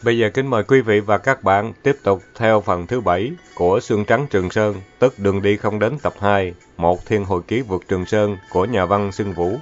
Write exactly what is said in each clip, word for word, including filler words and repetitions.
Bây giờ kính mời quý vị và các bạn tiếp tục theo phần thứ bảy của Xương Trắng Trường Sơn, tức Đường đi không đến tập hai, Một Thiên Hồi ký vượt Trường Sơn của nhà văn Xuân Vũ.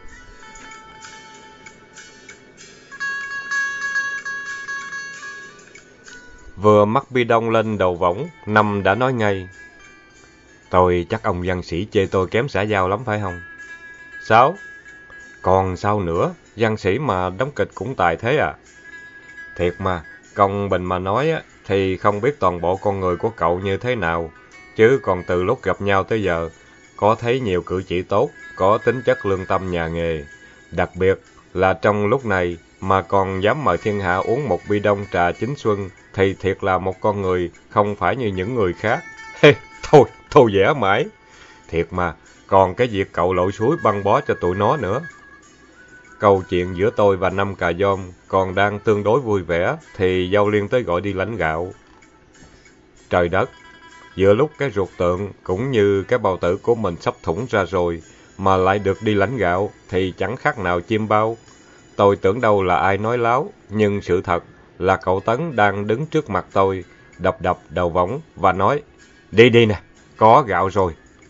Vừa mắc bi đông lên đầu võng, Năm đã nói ngay. Tôi chắc ông văn sĩ chê tôi kém xã giao lắm phải không? Sao? Còn sao nữa, văn sĩ mà đóng kịch cũng tài thế à? Thiệt mà, công bình mà nói á, thì không biết toàn bộ con người của cậu như thế nào, chứ còn từ lúc gặp nhau tới giờ, có thấy nhiều cử chỉ tốt, có tính chất lương tâm nhà nghề. Đặc biệt là trong lúc này mà còn dám mời thiên hạ uống một bi đông trà chín xuân, thì thiệt là một con người không phải như những người khác. Hey, thôi, thôi vẽ mãi. Thiệt mà, còn cái việc cậu lội suối băng bó cho tụi nó nữa. Câu chuyện giữa tôi và Năm Cà Dôm còn đang tương đối vui vẻ, thì Giao Liên tới gọi đi lãnh gạo. Trời đất! Giữa lúc cái ruột tượng cũng như cái bao tử của mình sắp thủng ra rồi, mà lại được đi lãnh gạo, thì chẳng khác nào chim bao. Tôi tưởng đâu là ai nói láo, nhưng sự thật là cậu Tấn đang đứng trước mặt tôi, đập đập đầu võng và nói, đi đi nè, có gạo rồi.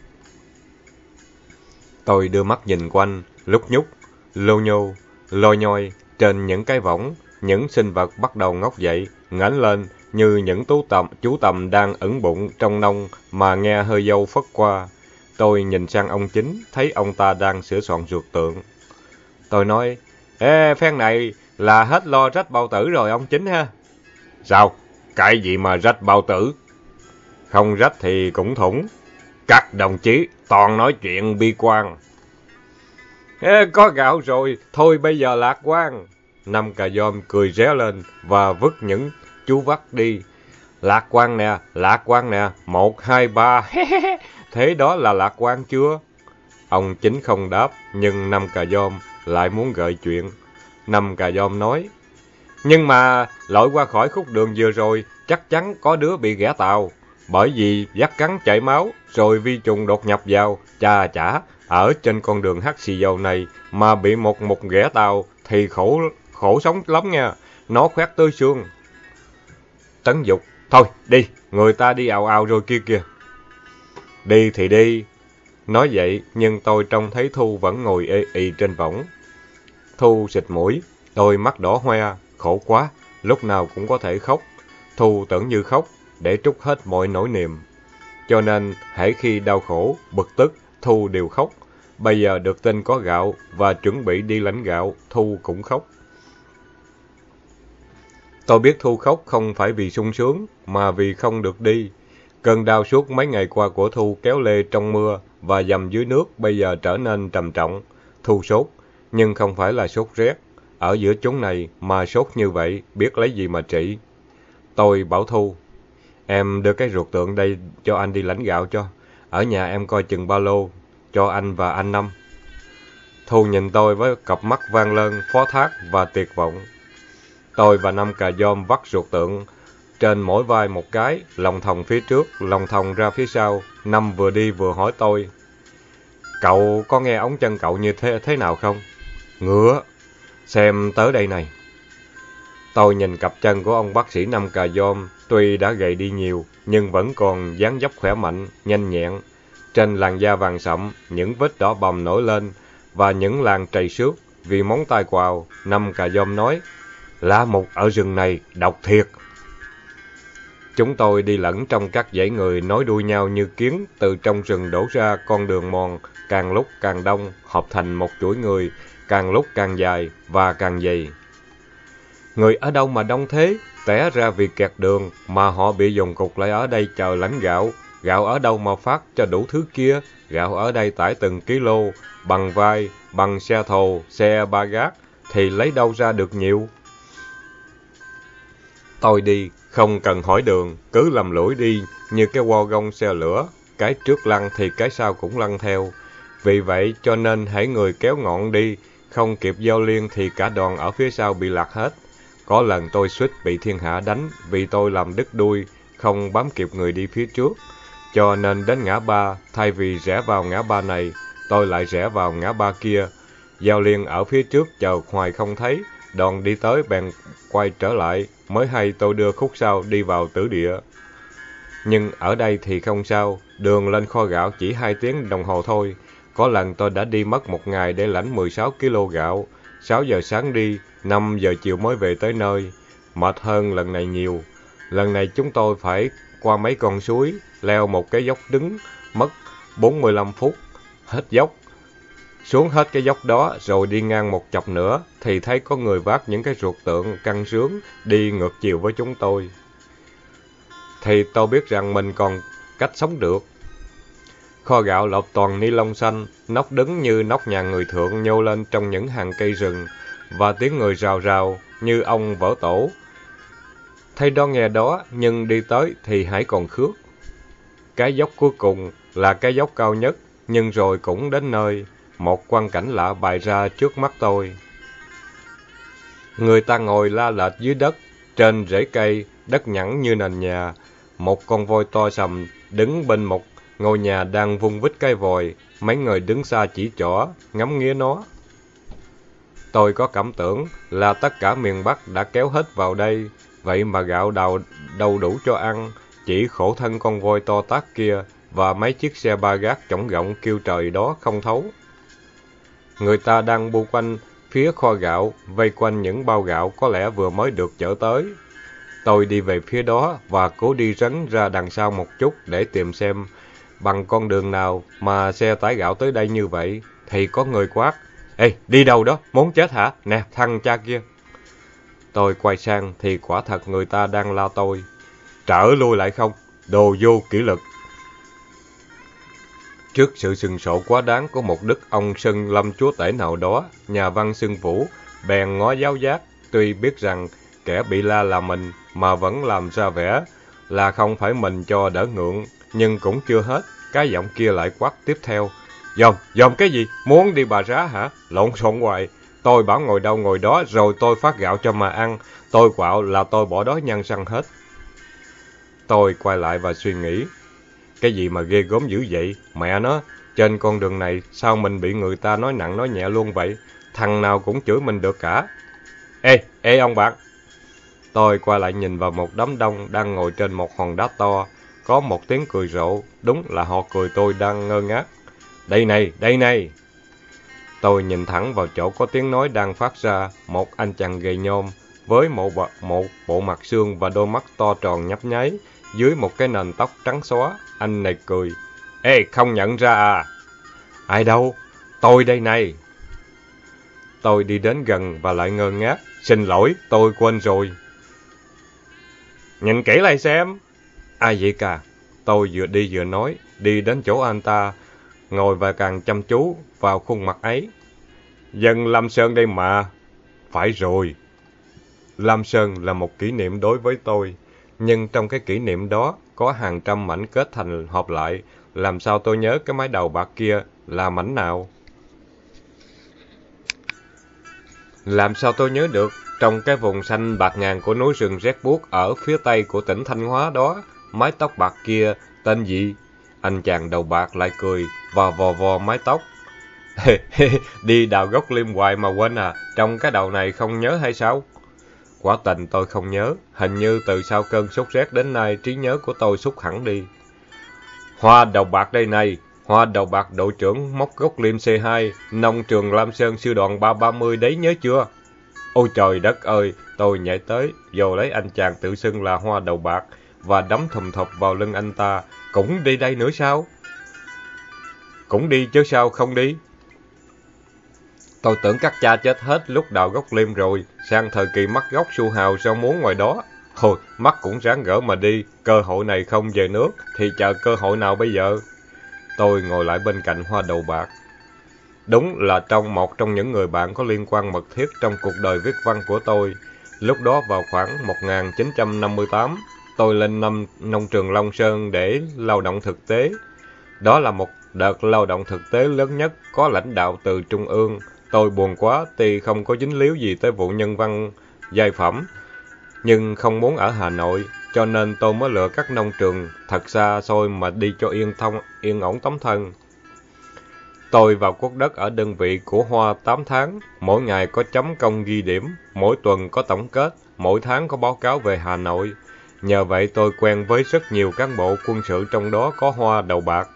Tôi đưa mắt nhìn quanh, lúc nhúc, lô nhô, lôi nhoi, trên những cái võng, những sinh vật bắt đầu ngóc dậy, ngẩng lên như những tú tầm, chú tầm đang ẩn bụng trong nông mà nghe hơi dâu phất qua. Tôi nhìn sang ông Chính, thấy ông ta đang sửa soạn ruột tượng. Tôi nói, ê, phen này là hết lo rách bao tử rồi ông Chính ha. Sao? Cái gì mà rách bao tử? Không rách thì cũng thủng. Các đồng chí toàn nói chuyện bi quan. Ê, có gạo rồi, thôi bây giờ lạc quan. Năm Cà Dôm cười réo lên và vứt những chú vắt đi. Lạc quan nè, lạc quan nè, một, hai, ba, thế đó là lạc quan chưa? Ông Chính không đáp, nhưng Năm Cà Dôm lại muốn gợi chuyện. Năm Cà Dôm nói, nhưng mà lội qua khỏi khúc đường vừa rồi, chắc chắn có đứa bị ghẻ tàu. Bởi vì vắt cắn chảy máu, rồi vi trùng đột nhập vào, chà chả, ở trên con đường hắc xì dầu này mà bị một một ghẻ tàu thì khổ khổ sống lắm nha, nó khoét tới xương. Tấn Dục, thôi đi, người ta đi ào ào rồi kia kìa. Đi thì đi. Nói vậy, nhưng tôi trông thấy Thu vẫn ngồi ê ì trên võng. Thu xịt mũi, đôi mắt đỏ hoe, khổ quá, lúc nào cũng có thể khóc. Thu tưởng như khóc, để trút hết mọi nỗi niềm. Cho nên, hễ khi đau khổ, bực tức, Thu đều khóc. Bây giờ được tin có gạo và chuẩn bị đi lãnh gạo, Thu cũng khóc. Tôi biết Thu khóc không phải vì sung sướng, mà vì không được đi. Cơn đau suốt mấy ngày qua của Thu kéo lê trong mưa và dầm dưới nước bây giờ trở nên trầm trọng. Thu sốt, nhưng không phải là sốt rét. Ở giữa chốn này mà sốt như vậy, biết lấy gì mà trị. Tôi bảo Thu, em đưa cái ruột tượng đây cho anh đi lãnh gạo cho. Ở nhà em coi chừng ba lô, cho anh và anh Năm. Thu nhìn tôi với cặp mắt vang lơn, phó thác và tuyệt vọng. Tôi và Năm Cà Dôm vắt ruột tượng trên mỗi vai một cái, lòng thòng phía trước, lòng thòng ra phía sau. Năm vừa đi vừa hỏi tôi, cậu có nghe ống chân cậu như thế, thế nào không? Ngứa, xem tới đây này. Tôi nhìn cặp chân của ông bác sĩ Năm Cà Dôm, tuy đã gầy đi nhiều, nhưng vẫn còn dáng dấp khỏe mạnh, nhanh nhẹn. Trên làn da vàng sậm, những vết đỏ bầm nổi lên, và những làn trầy xước vì móng tay quào. Năm Cà Dôm nói, lá mục ở rừng này độc thiệt. Chúng tôi đi lẫn trong các dãy người nối đuôi nhau như kiến từ trong rừng đổ ra con đường mòn, càng lúc càng đông, hợp thành một chuỗi người, càng lúc càng dài và càng dày. Người ở đâu mà đông thế? Té ra vì kẹt đường mà họ bị dồn cục lại ở đây chờ lãnh gạo. Gạo ở đâu mà phát cho đủ thứ kia? Gạo ở đây tải từng ký lô, bằng vai, bằng xe thồ, xe ba gác, thì lấy đâu ra được nhiều? Tôi đi, không cần hỏi đường, cứ lầm lũi đi như cái wagon xe lửa, cái trước lăn thì cái sau cũng lăn theo. Vì vậy cho nên hãy người kéo ngọn đi, không kịp Giao Liên thì cả đoàn ở phía sau bị lạc hết. Có lần tôi suýt bị thiên hạ đánh vì tôi làm đứt đuôi, không bám kịp người đi phía trước. Cho nên đến ngã ba, thay vì rẽ vào ngã ba này, tôi lại rẽ vào ngã ba kia. Giao Liên ở phía trước chờ hoài không thấy, đoàn đi tới bèn quay trở lại, mới hay tôi đưa khúc sau đi vào tử địa. Nhưng ở đây thì không sao, đường lên kho gạo chỉ hai tiếng đồng hồ thôi. Có lần tôi đã đi mất một ngày để lãnh mười sáu ki lô gạo, sáu giờ sáng đi, năm giờ chiều mới về tới nơi. Mệt hơn lần này nhiều. Lần này chúng tôi phải qua mấy con suối, leo một cái dốc đứng, mất bốn mươi lăm phút, hết dốc. Xuống hết cái dốc đó rồi đi ngang một chập nữa thì thấy có người vác những cái ruột tượng căng sướng đi ngược chiều với chúng tôi. Thì tôi biết rằng mình còn cách sống được. Kho gạo lợp toàn ni lông xanh, nóc đứng như nóc nhà người thượng nhô lên trong những hàng cây rừng, và tiếng người rào rào như ong vỡ tổ. Thấy đó nghe đó, nhưng đi tới thì hãy còn khước. Cái dốc cuối cùng là cái dốc cao nhất, nhưng rồi cũng đến nơi, một quang cảnh lạ bày ra trước mắt tôi. Người ta ngồi la lệch dưới đất, trên rễ cây, đất nhẵn như nền nhà. Một con voi to sầm đứng bên một ngôi nhà đang vung vít cái vòi, mấy người đứng xa chỉ trỏ, ngắm nghía nó. Tôi có cảm tưởng là tất cả miền Bắc đã kéo hết vào đây, vậy mà gạo đào đâu đủ cho ăn, chỉ khổ thân con voi to tát kia và mấy chiếc xe ba gác chổng gọng kêu trời đó không thấu. Người ta đang bu quanh phía kho gạo, vây quanh những bao gạo có lẽ vừa mới được chở tới. Tôi đi về phía đó và cố đi rấn ra đằng sau một chút để tìm xem bằng con đường nào mà xe tải gạo tới đây như vậy. Thì có người quát: "Ê, đi đâu đó? Muốn chết hả? Nè, thằng cha kia!" Tôi quay sang thì quả thật người ta đang la tôi: "Trở lui lại không? Đồ vô kỷ luật!" Trước sự sừng sộ quá đáng của một đức ông Sân Lâm chúa tể nào đó, nhà văn Xuân Vũ bèn ngó giáo giác, tuy biết rằng kẻ bị la là mình mà vẫn làm ra vẻ là không phải mình cho đỡ ngượng, nhưng cũng chưa hết, cái giọng kia lại quát tiếp theo: "Dòm, dòm cái gì? Muốn đi Bà Rá hả? Lộn xộn hoài. Tôi bảo ngồi đâu ngồi đó rồi tôi phát gạo cho mà ăn. Tôi quạo là tôi bỏ đói nhăn răng hết." Tôi quay lại và suy nghĩ, cái gì mà ghê gớm dữ vậy? Mẹ nó, trên con đường này sao mình bị người ta nói nặng nói nhẹ luôn vậy? Thằng nào cũng chửi mình được cả. Ê, ê ông bạn! Tôi quay lại nhìn vào một đám đông đang ngồi trên một hòn đá to. Có một tiếng cười rộ, đúng là họ cười tôi đang ngơ ngác. Đây này, đây này! Tôi nhìn thẳng vào chỗ có tiếng nói đang phát ra, một anh chàng gầy nhom, với một, một bộ mặt xương và đôi mắt to tròn nhấp nháy, dưới một cái nền tóc trắng xóa. Anh này cười. Ê, không nhận ra à? Ai đâu? Tôi đây này! Tôi đi đến gần và lại ngơ ngác. Xin lỗi, tôi quên rồi. Nhìn kỹ lại xem. Ai vậy cả? Tôi vừa đi vừa nói, đi đến chỗ anh ta, ngồi và càng chăm chú vào khuôn mặt ấy. Dân Lam Sơn đây mà. Phải rồi. Lam Sơn là một kỷ niệm đối với tôi, nhưng trong cái kỷ niệm đó có hàng trăm mảnh kết thành hợp lại, làm sao tôi nhớ cái mái đầu bạc kia là mảnh nào? Làm sao tôi nhớ được, trong cái vùng xanh bạc ngàn của núi rừng rét buốt ở phía tây của tỉnh Thanh Hóa đó, mái tóc bạc kia tên gì? Anh chàng đầu bạc lại cười và vò vò mái tóc. Đi đào gốc liêm hoài mà quên à, trong cái đầu này không nhớ hay sao? Quả tình tôi không nhớ, hình như từ sau cơn sốt rét đến nay trí nhớ của tôi sút hẳn đi. Hoa đầu bạc đây này, Hoa đầu bạc đội trưởng móc gốc liêm C hai, nông trường Lam Sơn sư đoàn ba ba mươi đấy nhớ chưa? Ôi trời đất ơi, tôi nhảy tới, vô lấy anh chàng tự xưng là Hoa đầu bạc và đấm thùm thụp vào lưng anh ta. Cũng đi đây nữa sao? Cũng đi chứ sao không đi? Tôi tưởng các cha chết hết lúc đào gốc liêm rồi, sang thời kỳ mắc gốc su hào rau muống ngoài đó. Thôi, mắc cũng ráng gỡ mà đi, cơ hội này không về nước, thì chờ cơ hội nào bây giờ? Tôi ngồi lại bên cạnh Hoa đầu bạc. Đúng là trong một trong những người bạn có liên quan mật thiết trong cuộc đời viết văn của tôi. Lúc đó vào khoảng một nghìn chín trăm năm mươi tám, tôi lên năm nông trường Long Sơn để lao động thực tế. Đó là một đợt lao động thực tế lớn nhất có lãnh đạo từ Trung ương. Tôi buồn quá tuy không có dính líu gì tới vụ nhân văn giai phẩm, nhưng không muốn ở Hà Nội, cho nên tôi mới lựa các nông trường thật xa xôi mà đi cho yên thông yên ổn tấm thân. Tôi vào quốc đất ở đơn vị của Hoa tám tháng, mỗi ngày có chấm công ghi điểm, mỗi tuần có tổng kết, mỗi tháng có báo cáo về Hà Nội. Nhờ vậy tôi quen với rất nhiều cán bộ quân sự, trong đó có Hoa đầu bạc.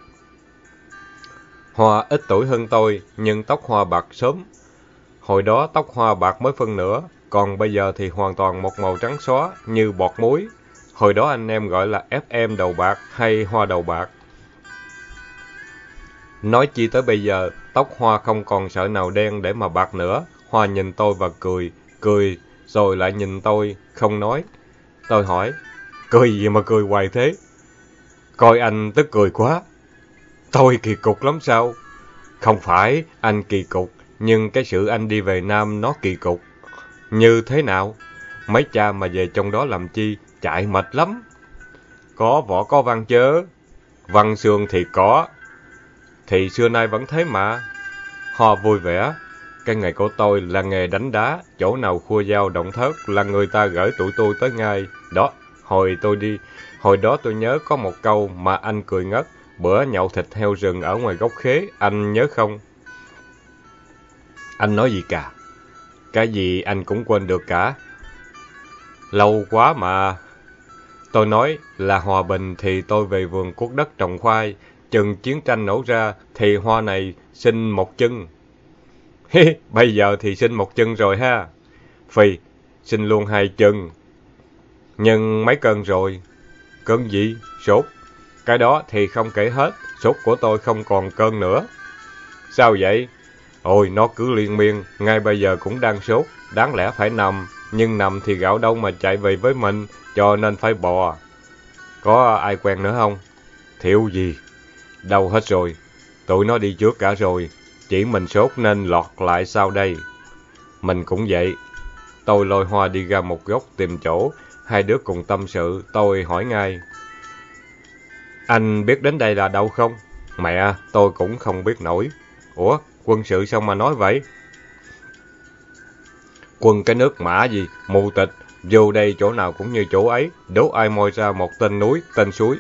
Hoa ít tuổi hơn tôi, nhưng tóc Hoa bạc sớm. Hồi đó tóc Hoa bạc mới phân nửa, còn bây giờ thì hoàn toàn một màu trắng xóa như bọt muối. Hồi đó anh em gọi là ép em đầu bạc hay Hoa đầu bạc. Nói chi tới bây giờ, tóc Hoa không còn sợi nào đen để mà bạc nữa. Hoa nhìn tôi và cười, cười rồi lại nhìn tôi, không nói. Tôi hỏi, cười gì mà cười hoài thế? Coi anh tức cười quá. Tôi kỳ cục lắm sao? Không phải anh kỳ cục, nhưng cái sự anh đi về Nam nó kỳ cục. Như thế nào? Mấy cha mà về trong đó làm chi? Chạy mệt lắm. Có võ có văn chớ. Văn xương thì có. Thì xưa nay vẫn thế mà. Hoa vui vẻ. Cái nghề của tôi là nghề đánh đá. Chỗ nào khua dao động thớt là người ta gửi tụi tôi tới ngay. Đó, hồi tôi đi, hồi đó tôi nhớ có một câu mà anh cười ngất. Bữa nhậu thịt heo rừng ở ngoài gốc khế, anh nhớ không? Anh nói gì cả? Cái gì anh cũng quên được cả. Lâu quá mà. Tôi nói là hòa bình thì tôi về vườn cuốc đất trồng khoai. Chừng chiến tranh nổ ra thì Hoa này sinh một chân. Bây giờ thì sinh một chân rồi ha. Phì, sinh luôn hai chân. Nhưng mấy cân rồi? Cân gì? Sốt. Cái đó thì không kể hết. Sốt của tôi không còn cơn nữa. Sao vậy? Ôi, nó cứ liên miên. Ngay bây giờ cũng đang sốt. Đáng lẽ phải nằm. Nhưng nằm thì gạo đâu mà chạy về với mình. Cho nên phải bò. Có ai quen nữa không? Thiếu gì? Đâu hết rồi. Tụi nó đi trước cả rồi. Chỉ mình sốt nên lọt lại sau đây. Mình cũng vậy. Tôi lôi Hoa đi ra một góc tìm chỗ. Hai đứa cùng tâm sự. Tôi hỏi ngay. Anh biết đến đây là đâu không? Mẹ, tôi cũng không biết nổi. Ủa, quân sự sao mà nói vậy? Quân cái nước Mã gì, mù tịch. Vô đây chỗ nào cũng như chỗ ấy. Đố ai moi ra một tên núi, tên suối.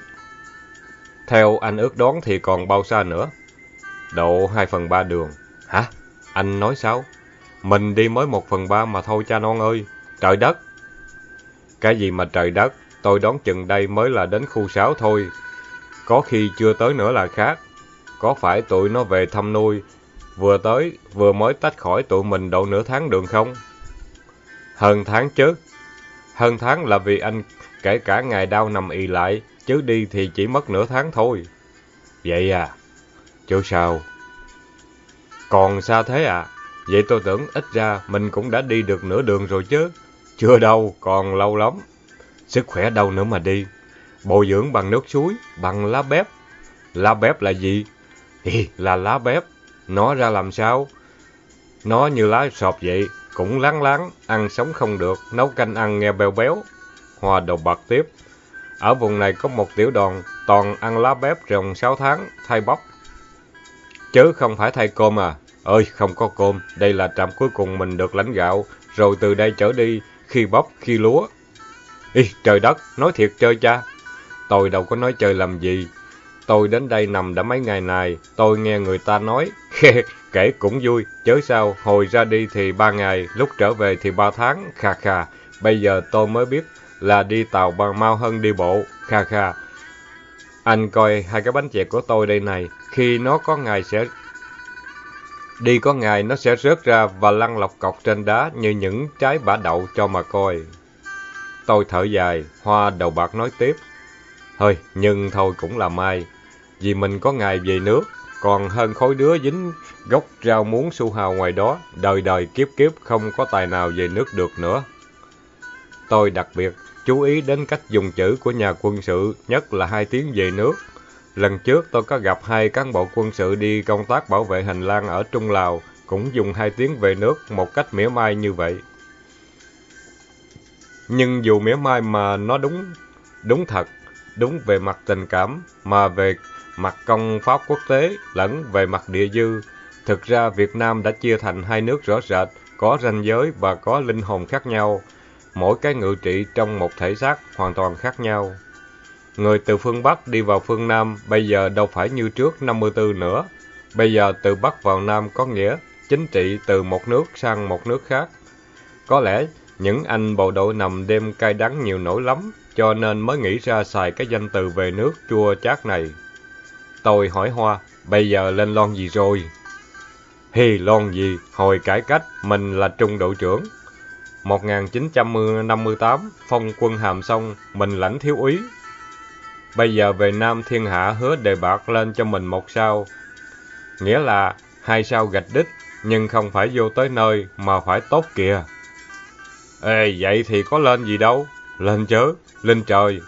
Theo anh ước đoán thì còn bao xa nữa? Độ hai phần ba đường. Hả? Anh nói sao? Mình đi mới một phần ba mà thôi cha non ơi. Trời đất! Cái gì mà trời đất? Tôi đoán chừng đây mới là đến khu sáu thôi. Có khi chưa tới nữa là khác. Có phải tụi nó về thăm nuôi, vừa tới, vừa mới tách khỏi tụi mình độ nửa tháng đường không? Hơn tháng chứ. Hơn tháng là vì anh kể cả ngày đau nằm ì lại, chứ đi thì chỉ mất nửa tháng thôi. Vậy à? Chứ sao? Còn xa thế à? Vậy tôi tưởng ít ra mình cũng đã đi được nửa đường rồi chứ. Chưa đâu, còn lâu lắm. Sức khỏe đâu nữa mà đi. Bồi dưỡng bằng nước suối, bằng lá bếp. Lá bếp là gì? Thì là lá bếp. Nó ra làm sao? Nó như lá sọp vậy, cũng láng láng, ăn sống không được, nấu canh ăn nghe béo béo. Hoa đầu bạc tiếp. Ở vùng này có một tiểu đoàn, toàn ăn lá bếp trồng sáu tháng, thay bắp. Chứ không phải thay cơm à? Ơi, không có cơm, đây là trạm cuối cùng mình được lãnh gạo, rồi từ đây trở đi, khi bắp, khi lúa. Ý, trời đất, nói thiệt chơi cha. Tôi đâu có nói chơi làm gì. Tôi đến đây nằm đã mấy ngày này, tôi nghe người ta nói, kể cũng vui, chớ sao, hồi ra đi thì ba ngày, lúc trở về thì ba tháng, kha kha. Bây giờ tôi mới biết là đi tàu bằng mau hơn đi bộ, kha kha. Anh coi hai cái bánh chè của tôi đây này, khi nó có ngày sẽ... Đi có ngày nó sẽ rớt ra và lăn lọc cọc trên đá như những trái bã đậu cho mà coi. Tôi thở dài, Hoa đầu bạc nói tiếp. Thôi, nhưng thôi cũng là may. Vì mình có ngày về nước, còn hơn khối đứa dính gốc rau muống su hào ngoài đó, đời đời kiếp kiếp không có tài nào về nước được nữa. Tôi đặc biệt chú ý đến cách dùng chữ của nhà quân sự, nhất là hai tiếng về nước. Lần trước tôi có gặp hai cán bộ quân sự đi công tác bảo vệ hành lang ở Trung Lào, cũng dùng hai tiếng về nước một cách mỉa mai như vậy. Nhưng dù mỉa mai mà nó đúng, đúng thật, đúng về mặt tình cảm, mà về mặt công pháp quốc tế, lẫn về mặt địa dư. Thực ra Việt Nam đã chia thành hai nước rõ rệt, có ranh giới và có linh hồn khác nhau. Mỗi cái ngự trị trong một thể xác hoàn toàn khác nhau. Người từ phương Bắc đi vào phương Nam bây giờ đâu phải như trước năm mươi tư nữa. Bây giờ từ Bắc vào Nam có nghĩa chính trị từ một nước sang một nước khác. Có lẽ những anh bộ đội nằm đêm cay đắng nhiều nỗi lắm, cho nên mới nghĩ ra xài cái danh từ về nước chua chát này. Tôi hỏi Hoa, bây giờ lên lon gì rồi? Hi, lon gì, hồi cải cách, mình là trung đội trưởng. một nghìn chín trăm năm mươi tám, phong quân hàm xong, mình lãnh thiếu úy. Bây giờ về Nam thiên hạ hứa đề bạt lên cho mình một sao. Nghĩa là hai sao gạch đích, nhưng không phải vô tới nơi mà phải tốt kìa. Ê, vậy thì có lên gì đâu. Lên chớ, lên trời.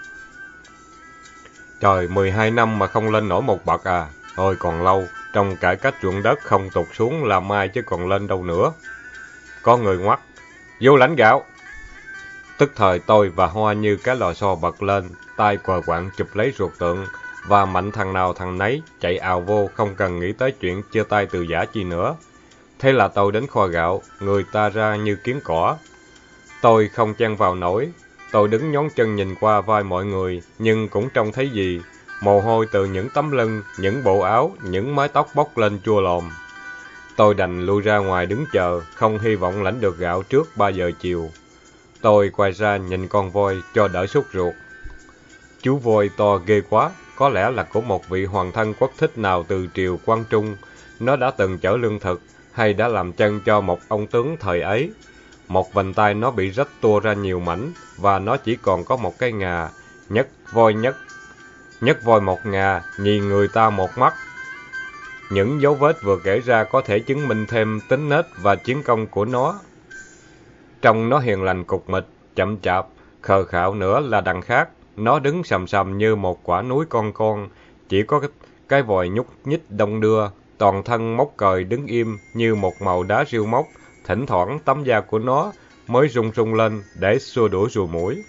Trời, mười hai năm mà không lên nổi một bậc à. Thôi còn lâu, trong cải cách ruộng đất không tụt xuống là mai chứ còn lên đâu nữa. Có người ngoắt, vô lãnh gạo. Tức thời tôi và Hoa như cái lò xo bật lên, tay quờ quạng chụp lấy ruột tượng, và mạnh thằng nào thằng nấy chạy ào vô không cần nghĩ tới chuyện chia tay từ giã chi nữa. Thế là tôi đến kho gạo, người ta ra như kiến cỏ. Tôi không chen vào nổi, tôi đứng nhón chân nhìn qua vai mọi người, nhưng cũng trông thấy gì. Mồ hôi từ những tấm lưng, những bộ áo, những mái tóc bốc lên chua lòm. Tôi đành lui ra ngoài đứng chờ, không hy vọng lãnh được gạo trước ba giờ chiều. Tôi quay ra nhìn con voi cho đỡ sốt ruột. Chú voi to ghê quá, có lẽ là của một vị hoàng thân quốc thích nào từ triều Quang Trung. Nó đã từng chở lương thực, hay đã làm chân cho một ông tướng thời ấy. Một vành tay nó bị rách tua ra nhiều mảnh, và nó chỉ còn có một cái ngà, nhất voi nhất. Nhất voi một ngà, nhì người ta một mắt. Những dấu vết vừa kể ra có thể chứng minh thêm tính nết và chiến công của nó. Trông nó hiền lành cục mịch, chậm chạp, khờ khạo nữa là đằng khác. Nó đứng sầm sầm như một quả núi con con, chỉ có cái, cái vòi nhúc nhích đông đưa, toàn thân mốc cời đứng im như một màu đá riêu mốc, thỉnh thoảng tấm da của nó mới rung rung lên để xua đuổi rùa muỗi.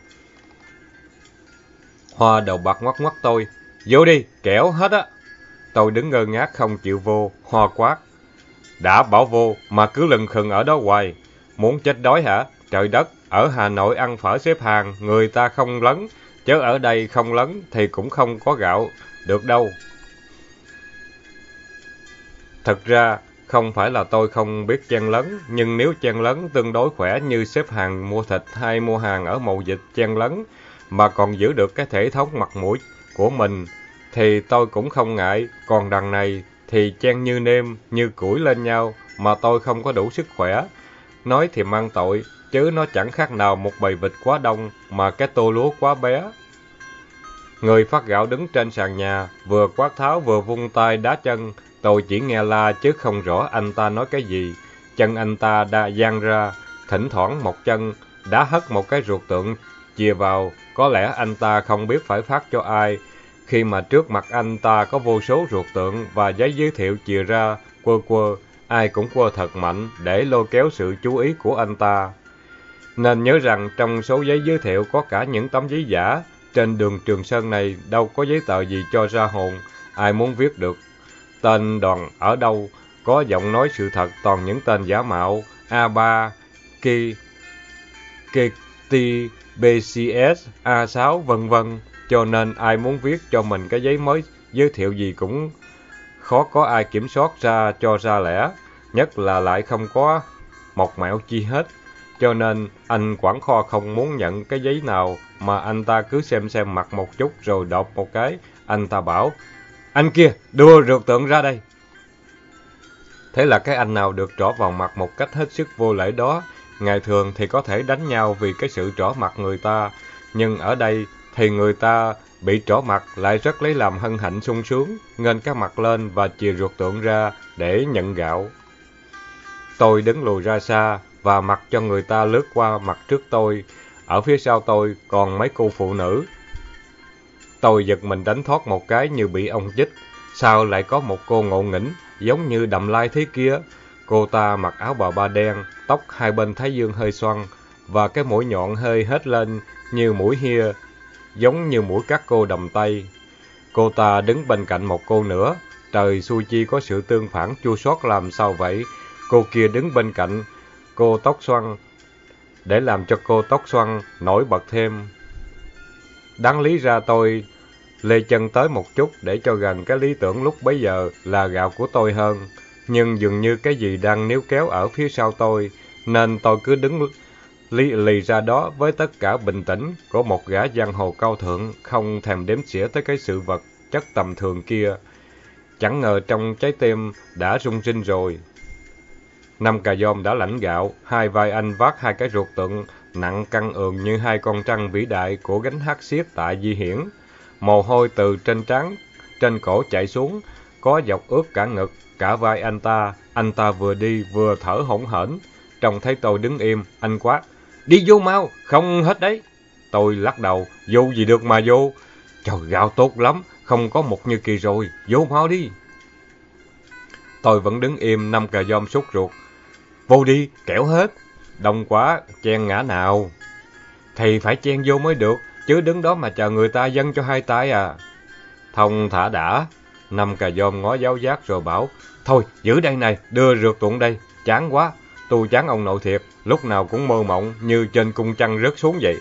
Hoa đầu bạc ngoắt ngoắt tôi, vô đi, kẻo hết á. Tôi đứng ngơ ngác không chịu vô, Hoa quát. Đã bảo vô mà cứ lừng khừng ở đó hoài, muốn chết đói hả? Trời đất, ở Hà Nội ăn phở xếp hàng, người ta không lấn, chứ ở đây không lấn thì cũng không có gạo, được đâu. Thật ra, không phải là tôi không biết chen lấn, nhưng nếu chen lấn tương đối khỏe như xếp hàng mua thịt hay mua hàng ở mậu dịch chen lấn, mà còn giữ được cái thể thống mặt mũi của mình, thì tôi cũng không ngại, còn đằng này thì chen như nêm, như củi lên nhau, mà tôi không có đủ sức khỏe. Nói thì mang tội, chứ nó chẳng khác nào một bầy vịt quá đông, mà cái tô lúa quá bé. Người phát gạo đứng trên sàn nhà, vừa quát tháo vừa vung tay đá chân, tôi chỉ nghe la chứ không rõ anh ta nói cái gì. Chân anh ta đã dang ra, thỉnh thoảng một chân, đá hất một cái ruột tượng chìa vào, có lẽ anh ta không biết phải phát cho ai, khi mà trước mặt anh ta có vô số ruột tượng và giấy giới thiệu chìa ra, quơ quơ, ai cũng quơ thật mạnh để lôi kéo sự chú ý của anh ta. Nên nhớ rằng trong số giấy giới thiệu có cả những tấm giấy giả, trên đường Trường Sơn này đâu có giấy tờ gì cho ra hồn, ai muốn viết được tên đoàn ở đâu, có giọng nói sự thật toàn những tên giả mạo, a ba, K, K T, B C S, A sáu, vân vân, cho nên ai muốn viết cho mình cái giấy mới giới thiệu gì cũng khó có ai kiểm soát ra cho ra lẽ, nhất là lại không có một mẹo chi hết. Cho nên anh quản kho không muốn nhận cái giấy nào mà anh ta cứ xem xem mặt một chút rồi đọc một cái, anh ta bảo, anh kia, đưa ruột tượng ra đây. Thế là cái anh nào được trỏ vào mặt một cách hết sức vô lễ đó, ngày thường thì có thể đánh nhau vì cái sự trỏ mặt người ta, nhưng ở đây thì người ta bị trỏ mặt lại rất lấy làm hân hạnh sung sướng, nghênh cái mặt lên và chìa ruột tượng ra để nhận gạo. Tôi đứng lùi ra xa và mặc cho người ta lướt qua mặt trước tôi, ở phía sau tôi còn mấy cô phụ nữ. Tôi giật mình đánh thoát một cái như bị ông chích, sao lại có một cô ngộ nghĩnh giống như Đầm Lai thế kia. Cô ta mặc áo bà ba đen, tóc hai bên thái dương hơi xoăn, và cái mũi nhọn hơi hết lên như mũi hia, giống như mũi các cô đầm Tây. Cô ta đứng bên cạnh một cô nữa, trời xui chi có sự tương phản chua xót làm sao vậy. Cô kia đứng bên cạnh cô tóc xoăn, để làm cho cô tóc xoăn nổi bật thêm. Đáng lý ra tôi lê chân tới một chút để cho gần cái lý tưởng lúc bấy giờ là gạo của tôi hơn. Nhưng dường như cái gì đang níu kéo ở phía sau tôi, nên tôi cứ đứng lì lì ra đó với tất cả bình tĩnh của một gã giang hồ cao thượng, không thèm đếm xỉa tới cái sự vật chất tầm thường kia. Chẳng ngờ trong trái tim đã rung rinh rồi. Năm cà dôm đã lãnh gạo, hai vai anh vác hai cái ruột tượng nặng căng ườn như hai con trăng vĩ đại của gánh hát xiết tại Di Hiển. Mồ hôi từ trên trán, trên cổ chảy xuống, có dọc ướt cả ngực, cả vai anh ta. Anh ta vừa đi vừa thở hổn hển. Trông thấy tôi đứng im, anh quát: "Đi vô mau, không hết đấy." Tôi lắc đầu: "Vô gì được mà vô. Trời, gạo tốt lắm, không có một như kỳ rồi, vô mau đi." Tôi vẫn đứng im, năm cà dôm sốt ruột: "Vô đi, kẻo hết." "Đông quá, chen ngã nào." "Thì phải chen vô mới được, chứ đứng đó mà chờ người ta dâng cho hai tay à." "Thông thả đã." Năm cà dôm ngó giáo giác rồi bảo: "Thôi, giữ đây này, đưa rượt tuộn đây, chán quá. Tôi chán ông nội thiệt, lúc nào cũng mơ mộng như trên cung trăng rớt xuống vậy."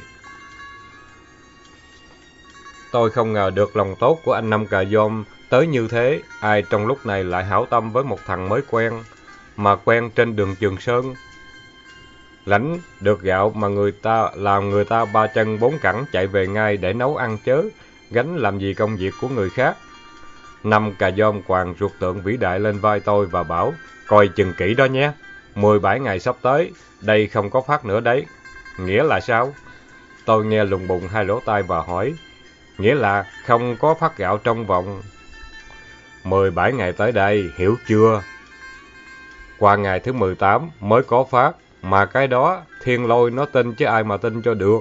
Tôi không ngờ được lòng tốt của anh Năm cà dôm tới như thế. Ai trong lúc này lại hảo tâm với một thằng mới quen, mà quen trên đường Trường Sơn. Lãnh được gạo mà người ta làm người ta ba chân bốn cẳng chạy về ngay để nấu ăn chớ, gánh làm gì công việc của người khác. Năm cà dôm quàng ruột tượng vĩ đại lên vai tôi và bảo: "Coi chừng kỹ đó nhé, mười bảy ngày sắp tới, đây không có phát nữa đấy." "Nghĩa là sao?" Tôi nghe lùng bùng hai lỗ tai và hỏi: "Nghĩa là không có phát gạo trong vòng mười bảy ngày tới đây, hiểu chưa? Qua ngày thứ mười tám mới có phát, mà cái đó thiên lôi nó tin chứ ai mà tin cho được."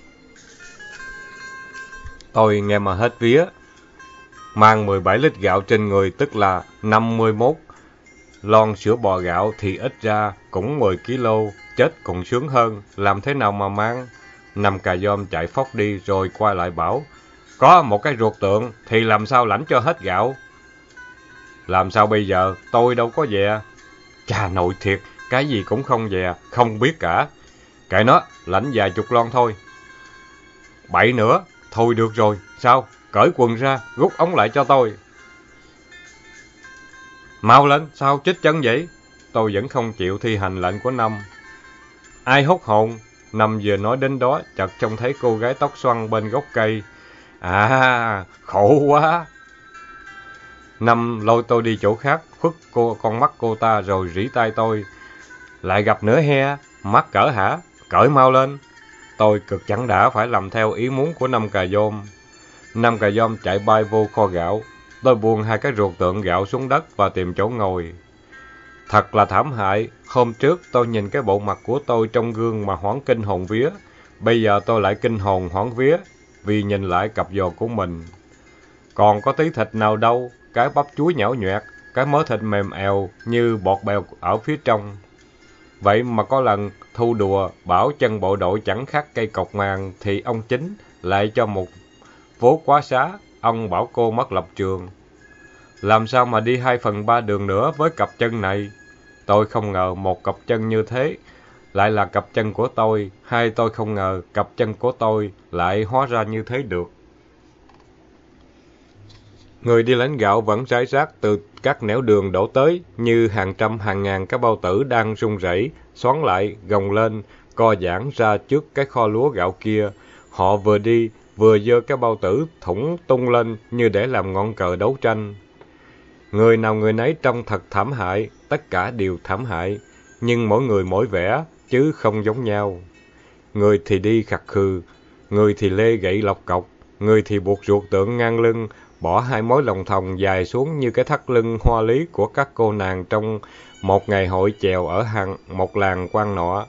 Tôi nghe mà hết vía. Mang mười bảy lít gạo trên người tức là năm mươi mốt lon sữa bò gạo thì ít ra cũng mười ki lô, chết còn sướng hơn, làm thế nào mà mang? Năm cà dôm chạy phóc đi rồi quay lại bảo: "Có một cái ruột tượng thì làm sao lãnh cho hết gạo?" "Làm sao bây giờ, tôi đâu có dè." "Chà nội thiệt, cái gì cũng không dè, không biết cả." "Kệ nó, lãnh vài chục lon thôi." "Bậy nữa, thôi được rồi, sao? Cởi quần ra, rút ống lại cho tôi." "Mau lên, sao chích chân vậy?" Tôi vẫn không chịu thi hành lệnh của Năm. "Ai hốt hồn?" Năm vừa nói đến đó, chợt trông thấy cô gái tóc xoăn bên gốc cây. "À, khổ quá." Năm lôi tôi đi chỗ khác, khuất cô con mắt cô ta rồi rỉ tai tôi: "Lại gặp nữa he, mắc cỡ hả? Cởi mau lên." Tôi cực chẳng đã phải làm theo ý muốn của Năm cà dôm. Năm cà dôm chạy bay vô kho gạo. Tôi buông hai cái ruột tượng gạo xuống đất và tìm chỗ ngồi. Thật là thảm hại. Hôm trước tôi nhìn cái bộ mặt của tôi trong gương mà hoảng kinh hồn vía. Bây giờ tôi lại kinh hồn hoảng vía vì nhìn lại cặp giò của mình. Còn có tí thịt nào đâu, cái bắp chuối nhão nhoẹt, cái mớ thịt mềm èo như bọt bèo ở phía trong. Vậy mà có lần thu đùa bảo chân bộ đội chẳng khác cây cọc màng thì ông Chính lại cho một vố quá xá. Ông bảo cô mất lập trường. Làm sao mà đi hai phần ba đường nữa với cặp chân này? Tôi không ngờ một cặp chân như thế lại là cặp chân của tôi, hay tôi không ngờ cặp chân của tôi lại hóa ra như thế được. Người đi lãnh gạo vẫn rải rác từ các nẻo đường đổ tới như hàng trăm hàng ngàn cái bao tử đang run rẩy, xoắn lại, gồng lên, co giãn ra trước cái kho lúa gạo kia. Họ vừa đi, vừa giơ cái bao tử thủng tung lên như để làm ngọn cờ đấu tranh. Người nào người nấy trông thật thảm hại, tất cả đều thảm hại, nhưng mỗi người mỗi vẻ, chứ không giống nhau. Người thì đi khặt khừ, người thì lê gậy lọc cọc, người thì buộc ruột tượng ngang lưng, bỏ hai mối lòng thòng dài xuống như cái thắt lưng hoa lý của các cô nàng trong một ngày hội chèo ở hàng một làng quan nọ.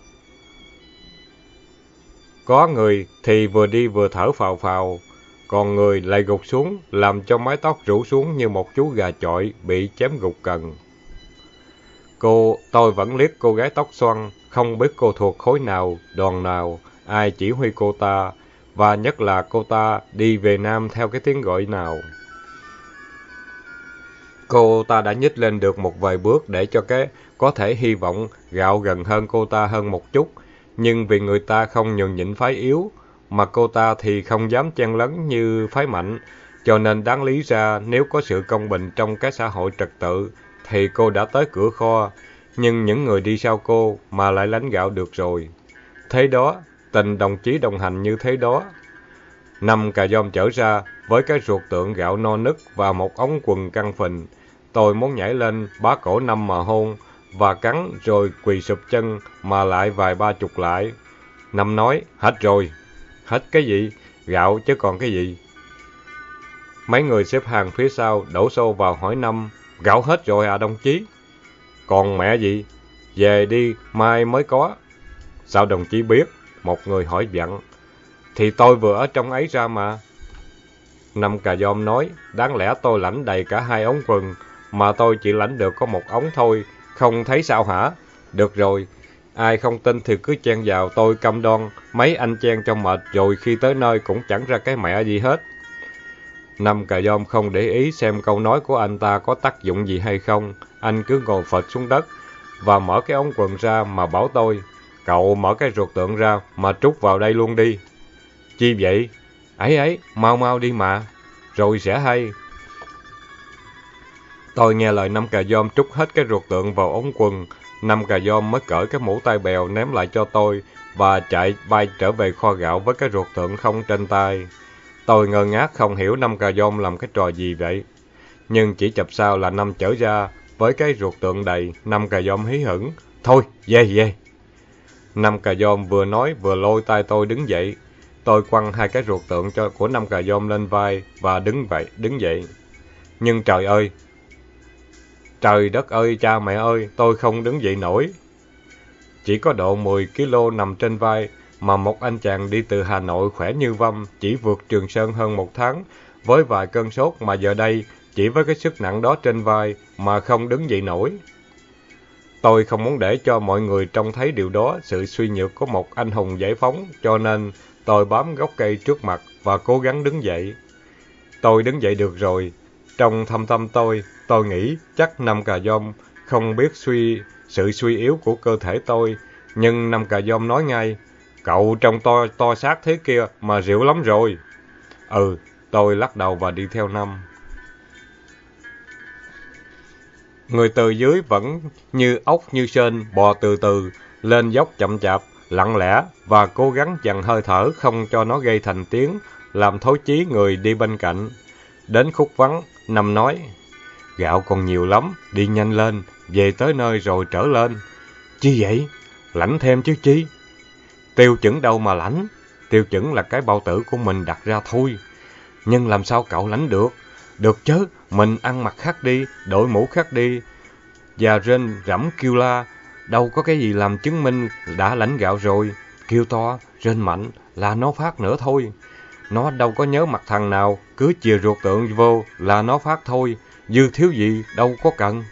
Có người thì vừa đi vừa thở phào phào, còn người lại gục xuống, làm cho mái tóc rủ xuống như một chú gà chọi bị chém gục cần. Cô, tôi vẫn liếc cô gái tóc xoăn, không biết cô thuộc khối nào, đoàn nào, ai chỉ huy cô ta, và nhất là cô ta đi về Nam theo cái tiếng gọi nào. Cô ta đã nhích lên được một vài bước để cho cái có thể hy vọng gạo gần hơn cô ta hơn một chút, nhưng vì người ta không nhường nhịn phái yếu, mà cô ta thì không dám chen lấn như phái mạnh, Cho nên đáng lý ra nếu có sự công bình trong cái xã hội trật tự thì cô đã tới cửa kho, nhưng những người đi sau cô mà lại lãnh gạo được rồi. Thế đó, tình đồng chí đồng hành như thế đó. Năm cà dôm chở ra với cái ruột tượng gạo no nức và một ống quần căng phình. Tôi muốn nhảy lên bá cổ Năm mà hôn và cắn rồi quỳ sụp chân mà lại vài ba chục lại. Năm nói, hết rồi. Hết cái gì? Gạo chứ còn cái gì? Mấy người xếp hàng phía sau đổ xô vào hỏi Năm, gạo hết rồi à đồng chí? Còn mẹ gì? Về đi, mai mới có. Sao đồng chí biết? Một người hỏi vặn. Thì tôi vừa ở trong ấy ra mà. Năm cà dôm nói, đáng lẽ tôi lãnh đầy cả hai ống quần, mà tôi chỉ lãnh được có một ống thôi, không thấy sao hả? Được rồi, ai không tin thì cứ chen vào, tôi cam đoan, mấy anh chen cho mệt rồi khi tới nơi cũng chẳng ra cái mẹ gì hết. Năm cà dôm không để ý xem câu nói của anh ta có tác dụng gì hay không, anh cứ ngồi phịch xuống đất và mở cái ống quần ra mà bảo tôi, cậu mở cái ruột tượng ra mà trút vào đây luôn đi. Chi vậy? Ấy ấy, mau mau đi mà, rồi sẽ hay. Tôi nghe lời năm cà dôm trút hết cái ruột tượng vào ống quần, năm cà dôm mới cởi cái mũ tai bèo ném lại cho tôi và chạy bay trở về kho gạo với cái ruột tượng không trên tay. Tôi ngơ ngác không hiểu năm cà dôm làm cái trò gì vậy. Nhưng chỉ chập sau là Năm trở ra với cái ruột tượng đầy, năm cà dôm hí hửng. Thôi, về về. Năm cà dôm vừa nói vừa lôi tay tôi đứng dậy. Tôi quăng hai cái ruột tượng cho của năm cà dôm lên vai và đứng vậy, đứng dậy. Nhưng trời ơi! Trời đất ơi, cha mẹ ơi, tôi không đứng dậy nổi. Chỉ có độ mười ki lô nằm trên vai, mà một anh chàng đi từ Hà Nội khỏe như văm, chỉ vượt Trường Sơn hơn một tháng, với vài cơn sốt mà giờ đây, chỉ với cái sức nặng đó trên vai mà không đứng dậy nổi. Tôi không muốn để cho mọi người trông thấy điều đó, sự suy nhược của một anh hùng giải phóng, cho nên tôi bám gốc cây trước mặt và cố gắng đứng dậy. Tôi đứng dậy được rồi. Trong thâm tâm tôi, tôi nghĩ chắc năm cà dôm không biết suy sự suy yếu của cơ thể tôi, nhưng năm cà dôm nói ngay, cậu trông to to xác thế kia mà rượu lắm rồi. Ừ, tôi lắc đầu và đi theo Năm. Người từ dưới vẫn như ốc như sên bò từ từ, lên dốc chậm chạp, lặng lẽ và cố gắng dằn hơi thở không cho nó gây thành tiếng, làm thối chí người đi bên cạnh. Đến khúc vắng, Năm nói, gạo còn nhiều lắm, đi nhanh lên, về tới nơi rồi trở lên. Chi vậy? Lãnh thêm chứ chi? Tiêu chuẩn đâu mà lãnh? Tiêu chuẩn là cái bao tử của mình đặt ra thôi. Nhưng làm sao cậu lãnh được? Được chứ, mình ăn mặc khác đi, đội mũ khác đi. Và rên rẫm kêu la, đâu có cái gì làm chứng minh đã lãnh gạo rồi. Kêu to, rên mạnh là nó phát nữa thôi. Nó đâu có nhớ mặt thằng nào, cứ chìa ruột tượng vô là nó phát thôi, dư thiếu gì đâu có cần.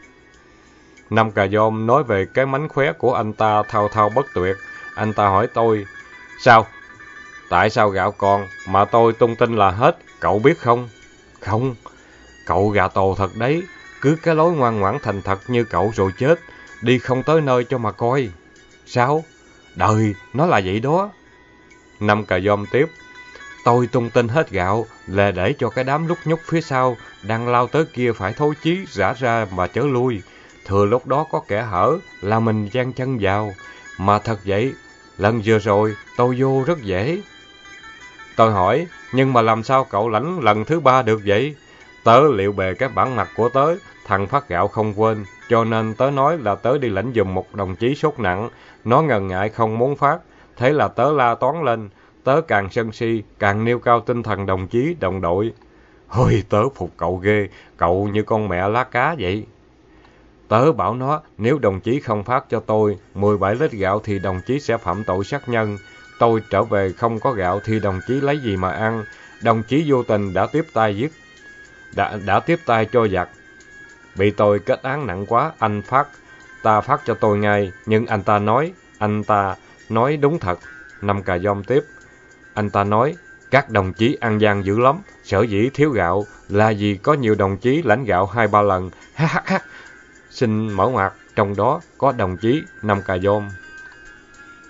Năm cà dôm nói về cái mánh khóe của anh ta thao thao bất tuyệt. Anh ta hỏi tôi, sao? Tại sao gạo còn mà tôi tung tin là hết, cậu biết không? Không, cậu gà tổ thật đấy, cứ cái lối ngoan ngoãn thành thật như cậu rồi chết, đi không tới nơi cho mà coi. Sao? Đời, nó là vậy đó. Năm cà dôm tiếp, tôi tung tin hết gạo là để cho cái đám lúc nhúc phía sau đang lao tới kia phải thối chí rã ra mà chớ lui. Thừa lúc đó có kẻ hở là mình giang chân vào. Mà thật vậy, lần vừa rồi tôi vô rất dễ. Tôi hỏi, nhưng mà làm sao cậu lãnh lần thứ ba được vậy? Tớ liệu bề cái bản mặt của tớ, thằng phát gạo không quên, cho nên tớ nói là tớ đi lãnh giùm một đồng chí sốt nặng. Nó ngần ngại không muốn phát, thế là tớ la toán lên. Tớ càng sân si, càng nêu cao tinh thần đồng chí, đồng đội. Ôi, tớ phục cậu ghê, cậu như con mẹ lá cá vậy. Tớ bảo nó, nếu đồng chí không phát cho tôi mười bảy lít gạo thì đồng chí sẽ phạm tội sát nhân. Tôi trở về không có gạo thì đồng chí lấy gì mà ăn. Đồng chí vô tình đã tiếp tay giết, đã, đã tiếp tay cho giặc. Bị tôi kết án nặng quá, anh phát, ta phát cho tôi ngay, nhưng anh ta nói, anh ta nói đúng thật. Năm cà dôm tiếp, anh ta nói, các đồng chí ăn gian dữ lắm, sở dĩ thiếu gạo là vì có nhiều đồng chí lãnh gạo hai ba lần. Ha ha ha. Xin mở ngoặt, trong đó có đồng chí Năm cà dôm.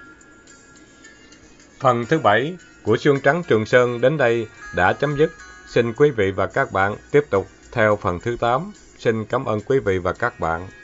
Phần thứ bảy của Xương Trắng Trường Sơn đến đây đã chấm dứt. Xin quý vị và các bạn tiếp tục theo phần thứ tám. Xin cảm ơn quý vị và các bạn.